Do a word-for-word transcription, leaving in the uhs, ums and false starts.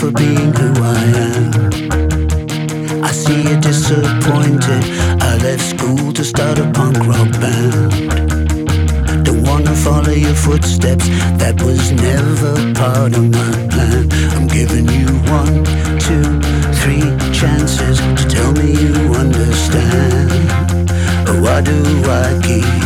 for being who I am. I see you disappointed. I left school to start a punk rock band. Don't wanna follow your footsteps, that was never part of my plan. I'm giving you one, two, three chances to tell me you understand. Why do I keep